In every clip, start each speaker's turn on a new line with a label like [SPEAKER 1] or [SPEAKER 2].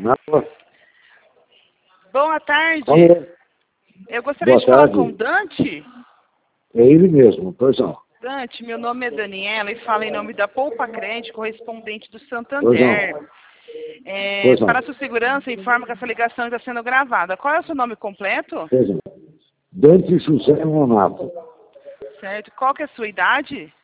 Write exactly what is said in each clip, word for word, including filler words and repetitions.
[SPEAKER 1] Nada.
[SPEAKER 2] Boa tarde.
[SPEAKER 1] Alô?
[SPEAKER 2] Eu gostaria
[SPEAKER 1] Boa
[SPEAKER 2] de falar
[SPEAKER 1] tarde.
[SPEAKER 2] com o Dante.
[SPEAKER 1] É ele mesmo, pois não.
[SPEAKER 2] Dante, meu nome é Daniela e falo em nome da Poupa Crédito, correspondente do
[SPEAKER 1] Pois
[SPEAKER 2] Santander.
[SPEAKER 1] não.
[SPEAKER 2] É,
[SPEAKER 1] Pois não.
[SPEAKER 2] para sua segurança, informo que essa ligação está sendo gravada. Qual é o seu nome completo?
[SPEAKER 1] Pois não. Dante José Monato,
[SPEAKER 2] Certo. Qual que é a sua idade?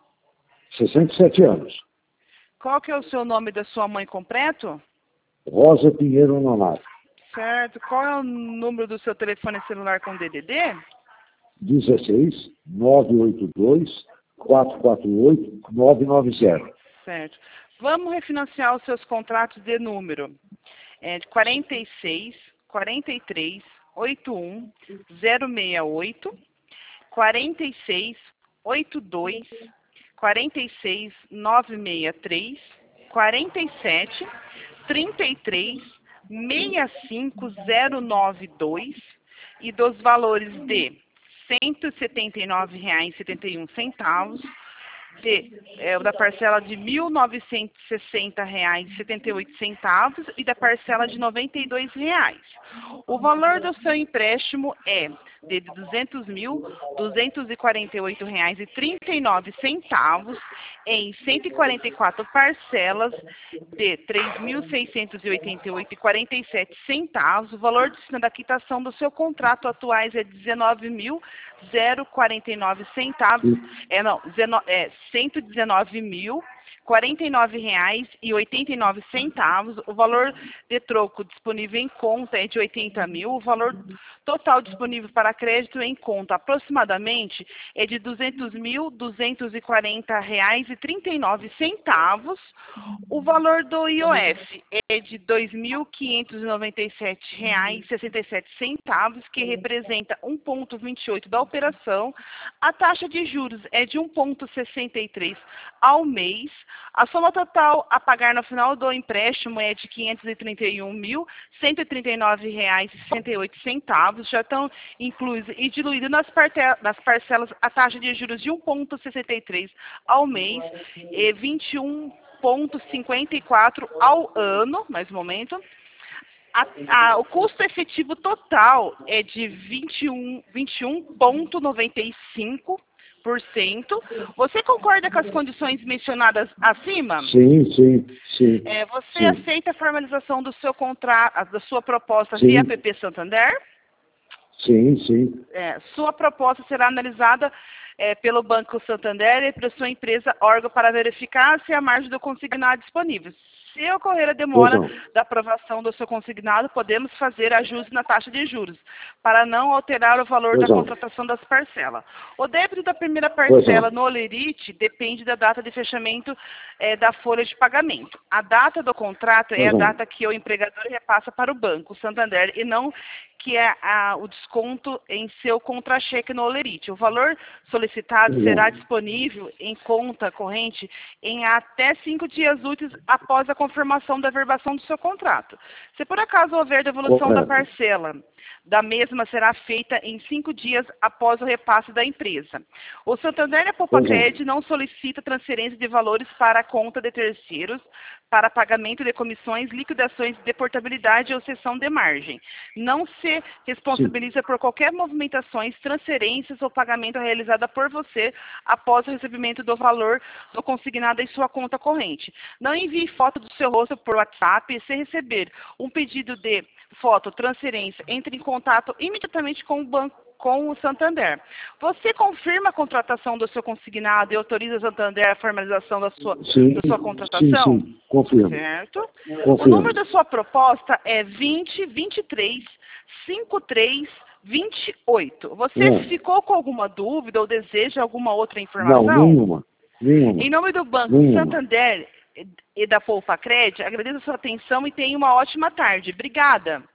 [SPEAKER 1] sessenta e sete anos.
[SPEAKER 2] Qual que é o seu nome da sua mãe completo?
[SPEAKER 1] Rosa Pinheiro Nonato,
[SPEAKER 2] Certo. Qual é o número do seu telefone celular com D D D?
[SPEAKER 1] dezesseis, nove oito dois, quatro quatro oito, nove nove zero.
[SPEAKER 2] Certo. Vamos refinanciar os seus contratos de número. É de quarenta e seis, quarenta e três, oitenta e um, zero sessenta e oito, quarenta e seis, oitenta e dois, quarenta e seis, novecentos e sessenta e três, quarenta e sete, trinta e três, sessenta e cinco, zero noventa e dois e dos valores de cento e setenta e nove reais e setenta e um centavos, de, é, da parcela de mil novecentos e sessenta reais e setenta e oito centavos e da parcela de noventa e dois reais. O valor do seu empréstimo é de duzentos mil, duzentos e quarenta e oito reais e trinta e nove centavos em cento e quarenta e quatro parcelas de três mil seiscentos e oitenta e oito reais e quarenta e sete centavos. O valor de da quitação do seu contrato atuais é dezenove mil, quarenta e nove centavos. É, não, é cento e dezenove mil, quarenta e nove reais e oitenta e nove centavos. O valor de troco disponível em conta é de oitenta mil. O valor total disponível para crédito em conta aproximadamente é de duzentos mil, duzentos e quarenta reais e trinta e nove centavos. O valor do I O F é de dois mil quinhentos e noventa e sete reais e sessenta e sete centavos, que representa um vírgula vinte e oito da operação. A taxa de juros é de um vírgula sessenta e três ao mês. A soma total a pagar no final do empréstimo é de quinhentos e trinta e um mil, cento e trinta e nove reais e sessenta e oito centavos. Já estão incluídos e diluídos nas, nas parcelas a taxa de juros de um vírgula sessenta e três ao mês e vinte e um vírgula cinquenta e quatro ao ano, mais um momento. A, a, o custo efetivo total é de vinte e um vírgula noventa e cinco por cento. Você concorda com as condições mencionadas acima?
[SPEAKER 1] Sim, sim, sim.
[SPEAKER 2] É, você
[SPEAKER 1] sim.
[SPEAKER 2] aceita a formalização do seu contrato, da sua proposta
[SPEAKER 1] Sim.
[SPEAKER 2] via P P Santander?
[SPEAKER 1] Sim, sim.
[SPEAKER 2] É, sua proposta será analisada é, pelo Banco Santander e pela sua empresa órgão para verificar se a margem do consignado é disponível. Se ocorrer a demora da aprovação do seu consignado, podemos fazer ajuste na taxa de juros, para não alterar o valor
[SPEAKER 1] Pois
[SPEAKER 2] da
[SPEAKER 1] não.
[SPEAKER 2] contratação das parcelas. O débito da primeira parcela no Olerite depende da data de fechamento é, da folha de pagamento. A data do contrato é
[SPEAKER 1] Pois
[SPEAKER 2] a
[SPEAKER 1] não.
[SPEAKER 2] data que o empregador repassa para o Banco Santander e não que é a, o desconto em seu contra-cheque no Olerite. O valor solicitado
[SPEAKER 1] Pois
[SPEAKER 2] será
[SPEAKER 1] não.
[SPEAKER 2] disponível em conta corrente em até cinco dias úteis após a confirmação da verbação do seu contrato. Se por acaso houver devolução da
[SPEAKER 1] Correto.
[SPEAKER 2] parcela, da mesma será feita em cinco dias após o repasse da empresa. O Santander e a Poupa
[SPEAKER 1] Pois não.
[SPEAKER 2] Crédito não solicita transferência de valores para a conta de terceiros para pagamento de comissões, liquidações de portabilidade ou cessão de margem. Não se responsabiliza por qualquer movimentações, transferências ou pagamento realizada por você após o recebimento do valor do consignado em sua conta corrente. Não envie foto do seu rosto por WhatsApp. Se receber um pedido de foto, transferência, entre em contato imediatamente com o banco, com o Santander. Você confirma a contratação do seu consignado e autoriza o Santander a formalização da sua,
[SPEAKER 1] Sim,
[SPEAKER 2] da sua contratação?
[SPEAKER 1] sim, sim. Confirmo.
[SPEAKER 2] Certo.
[SPEAKER 1] Confirmo.
[SPEAKER 2] O número da sua proposta é vinte, vinte e três, cinquenta e três, vinte e oito. Você
[SPEAKER 1] É.
[SPEAKER 2] ficou com alguma dúvida ou deseja alguma outra informação?
[SPEAKER 1] Não, nenhuma. Nenhuma.
[SPEAKER 2] Em nome do Banco
[SPEAKER 1] Nenhuma.
[SPEAKER 2] Santander e da Poupa Crédito, agradeço a sua atenção e tenha uma ótima tarde. Obrigada.